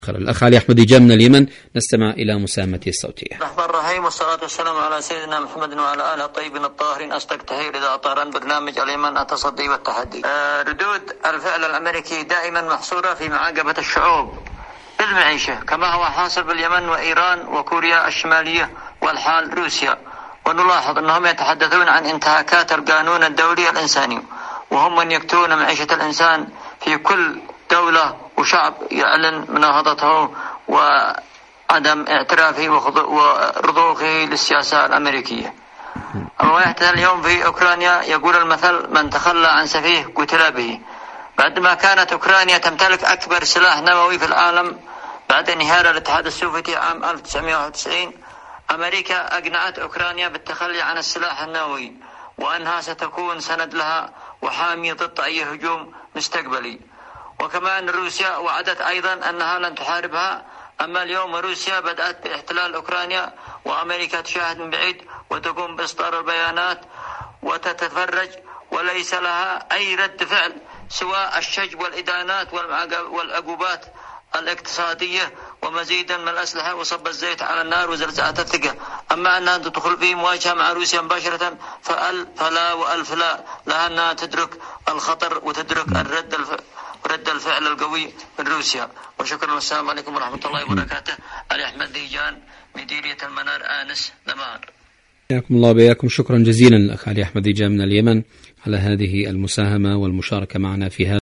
الأخ علي أحمد ديجان من اليمن، نستمع إلى مساهمته الصوتية. الرحمن الرحيم، والصلاة والسلام على سيدنا محمد وعلى آله الطيبين الطاهرين. أصدق تحية إذاعة طهران، برنامج اليمن التصدي والتحدي. ردود الفعل الأمريكي دائما محصورة في معاقبة الشعوب بالمعيشة، كما هو حاصل باليمن وإيران وكوريا الشمالية والحال روسيا. ونلاحظ أنهم يتحدثون عن انتهاكات القانون الدولي الإنساني، وهم من يكتون معيشة الإنسان في كل دولة وشعب يعلن مناهضته وعدم اعترافه ورضوخه للسياسة الأمريكية. وما يحدث اليوم في أوكرانيا يقول المثل: من تخلى عن سفيه قتل به. بعدما كانت أوكرانيا تمتلك أكبر سلاح نووي في العالم بعد انهيار الاتحاد السوفيتي عام 1991، أمريكا أقنعت أوكرانيا بالتخلي عن السلاح النووي، وأنها ستكون سند لها وحامي ضد أي هجوم مستقبلي. وكمان روسيا وعدت أيضا أنها لن تحاربها. أما اليوم روسيا بدأت باحتلال أوكرانيا، وأمريكا تشاهد من بعيد وتقوم بإصدار البيانات وتتفرج، وليس لها أي رد فعل سوى الشجب والإدانات والعقوبات الاقتصادية ومزيدا من الأسلحة وصب الزيت على النار وزلزلة الثقة. أما أنها تدخل في مواجهة مع روسيا مباشرة فلا وألف لا، لها أنها تدرك الخطر وتدرك رد الفعل القوي من روسيا. وشكرا، والسلام عليكم ورحمة الله وبركاته. علي أحمد ديجان، مديرية المنار، آنس، دمار. حياكم الله وبياكم. شكرا جزيلا الأخ علي أحمد ديجان من اليمن على هذه المساهمة والمشاركة معنا في هذا